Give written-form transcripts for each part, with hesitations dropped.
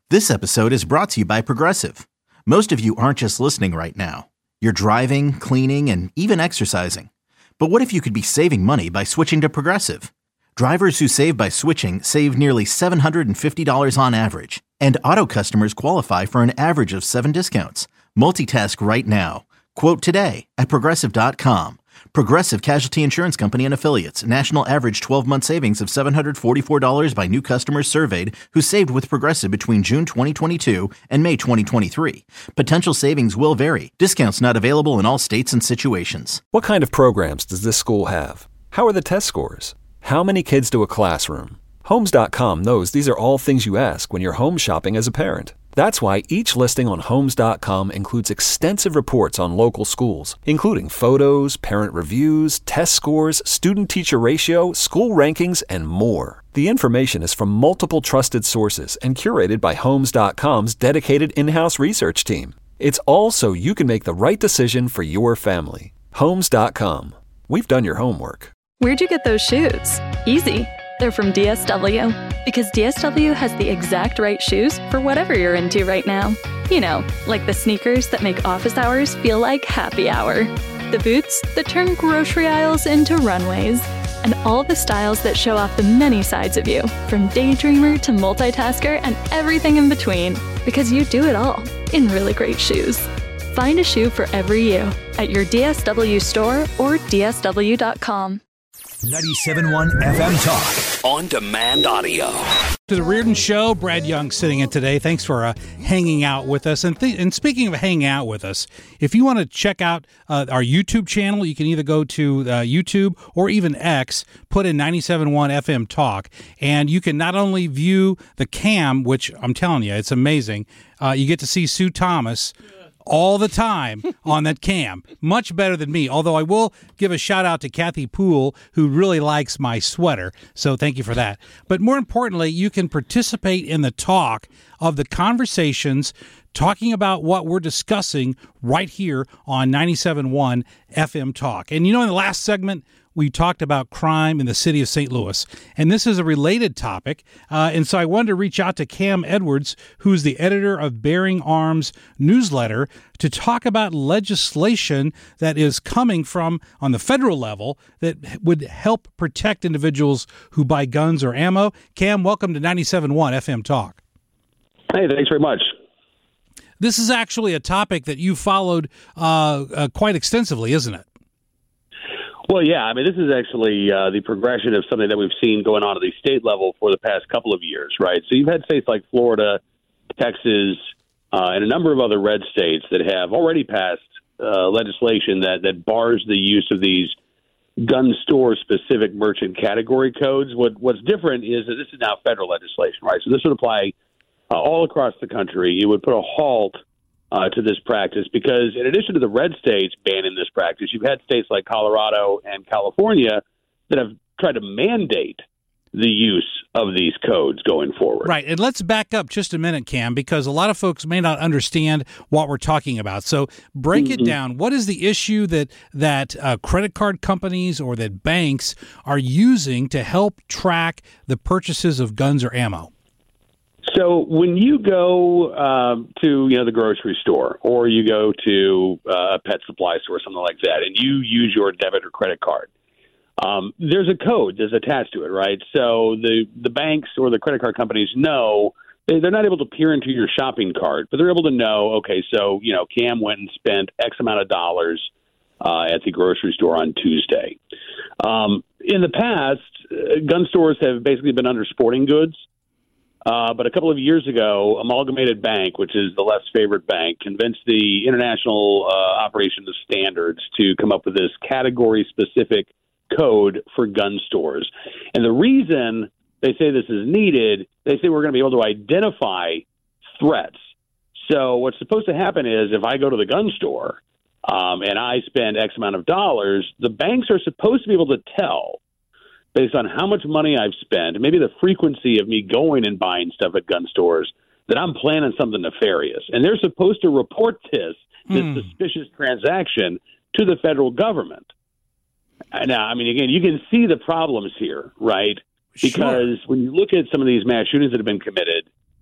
This episode is brought to you by Progressive. Most of you aren't just listening right now. You're driving, cleaning, and even exercising. But what if you could be saving money by switching to Progressive? Drivers who save by switching save nearly $750 on average. And auto customers qualify for an average of 7 discounts. Multitask right now. Quote today at Progressive.com. Progressive Casualty Insurance Company and Affiliates. National average 12-month savings of $744 by new customers surveyed who saved with Progressive between June 2022 and May 2023. Potential savings will vary. Discounts not available in all states and situations. What kind of programs does this school have? How are the test scores? How many kids do a classroom? Homes.com knows these are all things you ask when you're home shopping as a parent. That's why each listing on Homes.com includes extensive reports on local schools, including photos, parent reviews, test scores, student-teacher ratio, school rankings, and more. The information is from multiple trusted sources and curated by Homes.com's dedicated in-house research team. It's all so you can make the right decision for your family. Homes.com. We've done your homework. Where'd you get those shoes? Easy. They're from DSW. Because DSW has the exact right shoes for whatever you're into right now. You know, like the sneakers that make office hours feel like happy hour. The boots that turn grocery aisles into runways. And all the styles that show off the many sides of you, from daydreamer to multitasker and everything in between. Because you do it all in really great shoes. Find a shoe for every you at your DSW store or DSW.com. 97.1 FM Talk. On demand audio. To the Reardon Show, Brad Young sitting in today. Thanks for hanging out with us. And speaking of hanging out with us, if you want to check out our YouTube channel, you can either go to YouTube or even X, put in 97.1 FM Talk, and you can not only view the cam, which I'm telling you, it's amazing. You get to see Sue Thomas all the time on that cam. Much better than me, although I will give a shout out to Kathy Poole, who really likes my sweater, so thank you for that. But more importantly, you can participate in the talk of the conversations talking about what we're discussing right here on 97.1 FM Talk. And you know, in the last segment, we talked about crime in the city of St. Louis, and this is a related topic, and so I wanted to reach out to Cam Edwards, who's the editor of Bearing Arms newsletter, to talk about legislation that is coming from, on the federal level, that would help protect individuals who buy guns or ammo. Cam, welcome to 97.1 FM Talk. Hey, thanks very much. This is actually a topic that you followed quite extensively, isn't it? Well, yeah. I mean, this is actually the progression of something that we've seen going on at the state level for the past couple of years, right? So you've had states like Florida, Texas, and a number of other red states that have already passed legislation that bars the use of these gun store-specific merchant category codes. What's different is that this is now federal legislation, right? So this would apply all across the country. It would put a halt to this practice because in addition to the red states banning this practice, you've had states like Colorado and California that have tried to mandate the use of these codes going forward. Right. And let's back up just a minute, Cam, because a lot of folks may not understand what we're talking about. So break it down. What is the issue that credit card companies or that banks are using to help track the purchases of guns or ammo? So when you go to the grocery store or you go to a pet supply store or something like that, and you use your debit or credit card, there's a code that's attached to it, right? So the banks or the credit card companies know they're not able to peer into your shopping cart, but they're able to know, okay, so Cam went and spent X amount of dollars at the grocery store on Tuesday. In the past, gun stores have basically been under sporting goods. But a couple of years ago, Amalgamated Bank, which is the less favored bank, convinced the International Operation of Standards to come up with this category-specific code for gun stores. And the reason they say this is needed, they say we're going to be able to identify threats. So what's supposed to happen is if I go to the gun store and I spend X amount of dollars, the banks are supposed to be able to tell based on how much money I've spent, maybe the frequency of me going and buying stuff at gun stores, that I'm planning something nefarious. And they're supposed to report this suspicious transaction to the federal government. Now, I mean, again, you can see the problems here, right? Because when you look at some of these mass shootings that have been committed,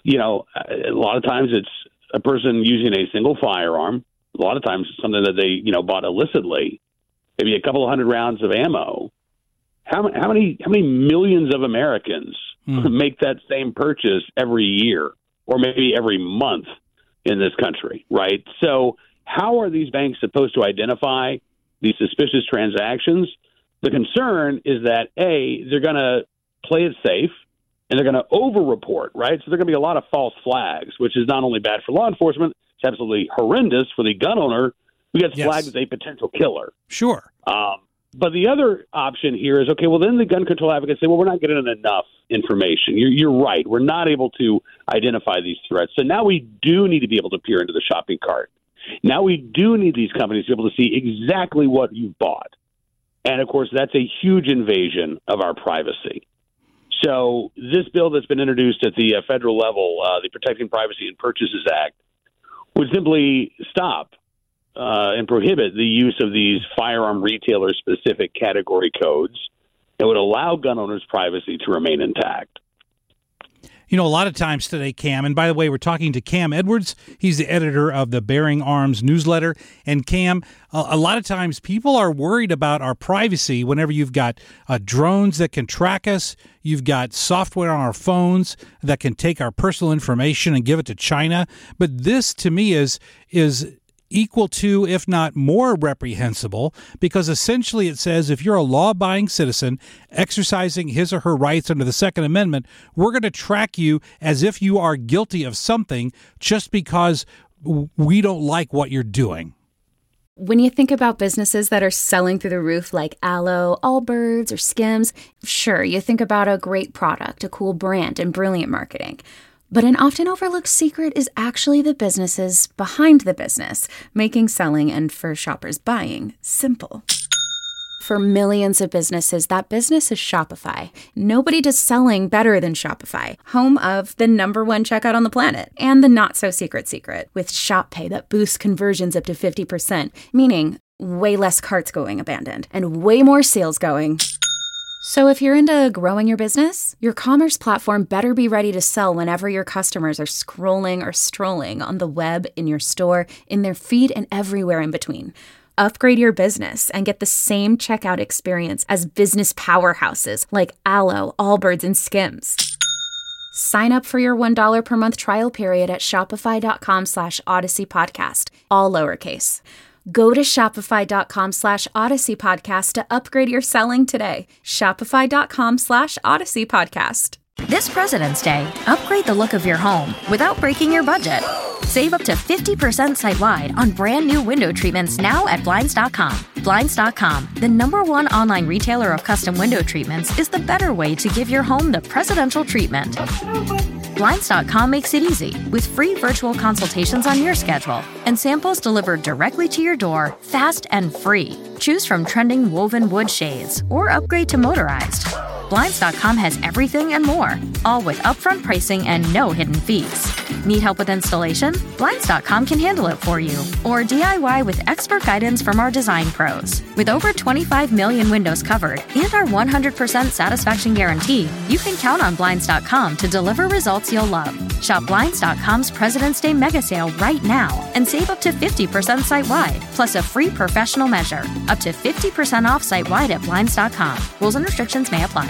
a lot of times it's a person using a single firearm. A lot of times it's something that they, bought illicitly, maybe a couple of hundred rounds of ammo. How many millions of Americans make that same purchase every year or maybe every month in this country, right? So how are these banks supposed to identify these suspicious transactions? The concern is that, A, they're going to play it safe and they're going to over-report, right? So there are going to be a lot of false flags, which is not only bad for law enforcement, it's absolutely horrendous for the gun owner who gets flagged as a potential killer. Sure. But the other option here is, okay, well, then the gun control advocates say, well, we're not getting enough information. You're right. We're not able to identify these threats. So now we do need to be able to peer into the shopping cart. Now we do need these companies to be able to see exactly what you've bought. And, of course, that's a huge invasion of our privacy. So this bill that's been introduced at the federal level, the Protecting Privacy and Purchases Act, would simply stop and prohibit the use of these firearm retailer-specific category codes that would allow gun owners' privacy to remain intact. A lot of times today, Cam, and by the way, we're talking to Cam Edwards. He's the editor of the Bearing Arms newsletter. And Cam, a lot of times people are worried about our privacy whenever you've got drones that can track us. You've got software on our phones that can take our personal information and give it to China. But this, to me, is equal to, if not more reprehensible, because essentially it says if you're a law-abiding citizen exercising his or her rights under the Second Amendment, we're going to track you as if you are guilty of something just because we don't like what you're doing. When you think about businesses that are selling through the roof like Aloe, Allbirds, or Skims, sure, you think about a great product, a cool brand, and brilliant marketing. But an often overlooked secret is actually the businesses behind the business, making selling and for shoppers buying simple. For millions of businesses, that business is Shopify. Nobody does selling better than Shopify, home of the #1 checkout on the planet and the not-so-secret secret with Shop Pay that boosts conversions up to 50%, meaning way less carts going abandoned and way more sales going. So if you're into growing your business, your commerce platform better be ready to sell whenever your customers are scrolling or strolling on the web, in your store, in their feed, and everywhere in between. Upgrade your business and get the same checkout experience as business powerhouses like Aloe, Allbirds, and Skims. Sign up for your $1 per month trial period at shopify.com/Odyssey Podcast, all lowercase. Go to shopify.com /Odyssey Podcast to upgrade your selling today. Shopify.com /Odyssey Podcast. This President's Day, upgrade the look of your home without breaking your budget. Save up to 50% site-wide on brand new window treatments now at Blinds.com. Blinds.com, the #1 online retailer of custom window treatments, is the better way to give your home the presidential treatment. Blinds.com makes it easy with free virtual consultations on your schedule and samples delivered directly to your door, fast and free. Choose from trending woven wood shades or upgrade to motorized. Blinds.com has everything and more, all with upfront pricing and no hidden fees. Need help with installation? Blinds.com can handle it for you. Or DIY with expert guidance from our design pros. With over 25 million windows covered and our 100% satisfaction guarantee, you can count on Blinds.com to deliver results you'll love. Shop Blinds.com's President's Day mega sale right now and save up to 50% site-wide, plus a free professional measure. Up to 50% off site-wide at Blinds.com. Rules and restrictions may apply.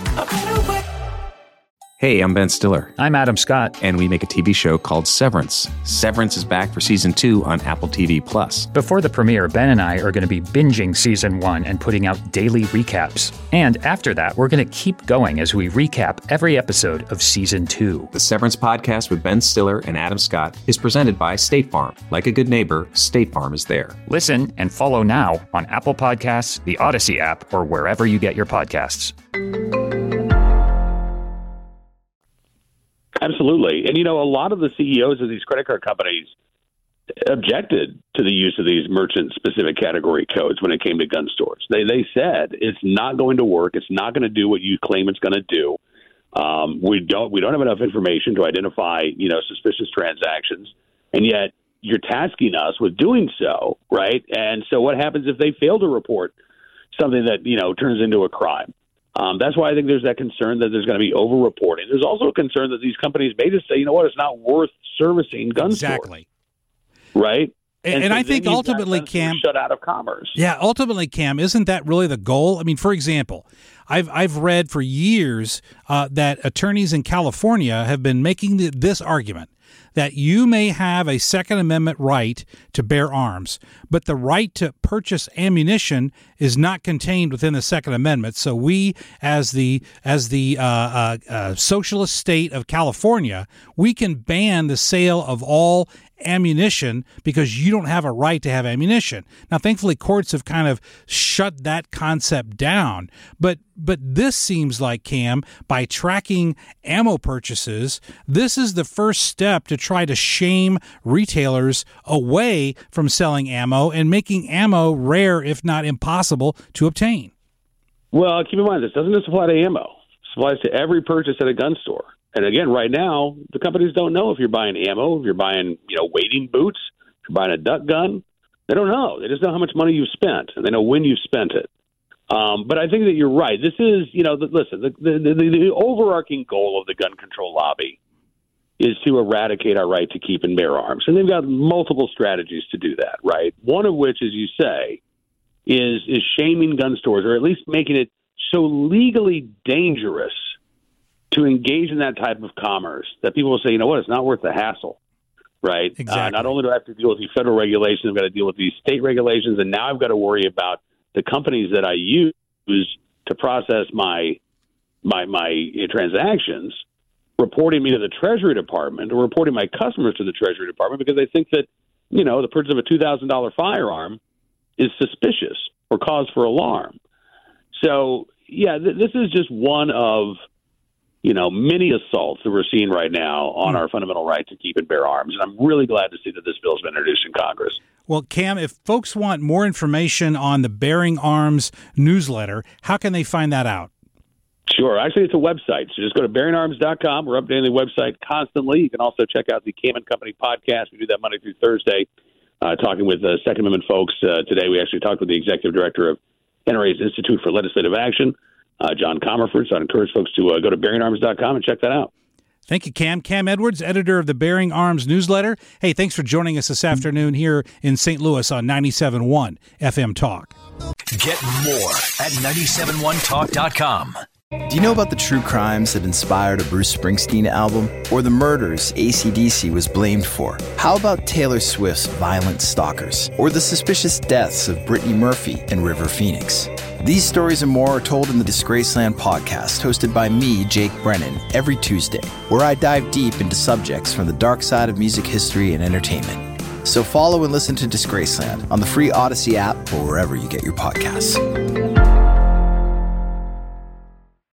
Hey, I'm Ben Stiller. I'm Adam Scott. And we make a TV show called Severance. Severance is back for Season 2 on Apple TV+. Before the premiere, Ben and I are going to be binging Season 1 and putting out daily recaps. And after that, we're going to keep going as we recap every episode of Season 2. The Severance podcast with Ben Stiller and Adam Scott is presented by State Farm. Like a good neighbor, State Farm is there. Listen and follow now on Apple Podcasts, the Odyssey app, or wherever you get your podcasts. Absolutely. And, a lot of the CEOs of these credit card companies objected to the use of these merchant-specific category codes when it came to gun stores. They said it's not going to work. It's not going to do what you claim it's going to do. We don't have enough information to identify, suspicious transactions. And yet you're tasking us with doing so, right? And so what happens if they fail to report something that, turns into a crime? That's why I think there's that concern that there's going to be over-reporting. There's also a concern that these companies may just say, you know what, it's not worth servicing gun stores. Right? And so I think ultimately, Cam, shut out of commerce. Yeah, ultimately, Cam, isn't that really the goal? I mean, for example, I've read for years that attorneys in California have been making this argument that you may have a Second Amendment right to bear arms, but the right to purchase ammunition is not contained within the Second Amendment. So we, as the socialist state of California, we can ban the sale of all ammunition because you don't have a right to have ammunition. Now, thankfully, courts have kind of shut that concept down. But this seems like, Cam, by tracking ammo purchases, this is the first step to try to shame retailers away from selling ammo and making ammo rare, if not impossible, to obtain. Well, keep in mind, this doesn't just apply to ammo. It applies to every purchase at a gun store. And again, right now, the companies don't know if you're buying ammo, if you're buying, wading boots, if you're buying a duck gun. They don't know. They just know how much money you've spent, and they know when you've spent it. But I think that you're right. This is, the overarching goal of the gun control lobby is to eradicate our right to keep and bear arms. And they've got multiple strategies to do that, right? One of which, as you say, is shaming gun stores, or at least making it so legally dangerous to engage in that type of commerce that people will say, you know what, it's not worth the hassle, right? Exactly. Not only do I have to deal with these federal regulations, I've got to deal with these state regulations, and now I've got to worry about the companies that I use to process my transactions reporting me to the Treasury Department or reporting my customers to the Treasury Department because they think that, the purchase of a $2,000 firearm is suspicious or cause for alarm. So, yeah, this is just one of many assaults that we're seeing right now on our fundamental right to keep and bear arms. And I'm really glad to see that this bill's been introduced in Congress. Well, Cam, if folks want more information on the Bearing Arms newsletter, how can they find that out? Sure. Actually, it's a website. So just go to bearingarms.com. We're updating the website constantly. You can also check out the Cam and Company podcast. We do that Monday through Thursday, talking with Second Amendment folks. Today, we actually talked with the executive director of NRA's Institute for Legislative Action, John Comerford. So I'd encourage folks to go to bearingarms.com and check that out. Thank you, Cam. Cam Edwards, editor of the Bearing Arms newsletter. Hey, thanks for joining us this afternoon here in St. Louis on 97.1 FM Talk. Get more at 971talk.com. Do you know about the true crimes that inspired a Bruce Springsteen album? Or the murders AC/DC was blamed for? How about Taylor Swift's Violent Stalkers? Or the suspicious deaths of Brittany Murphy and River Phoenix? These stories and more are told in the Disgraceland podcast, hosted by me, Jake Brennan, every Tuesday, where I dive deep into subjects from the dark side of music history and entertainment. So follow and listen to Disgraceland on the free Odyssey app or wherever you get your podcasts.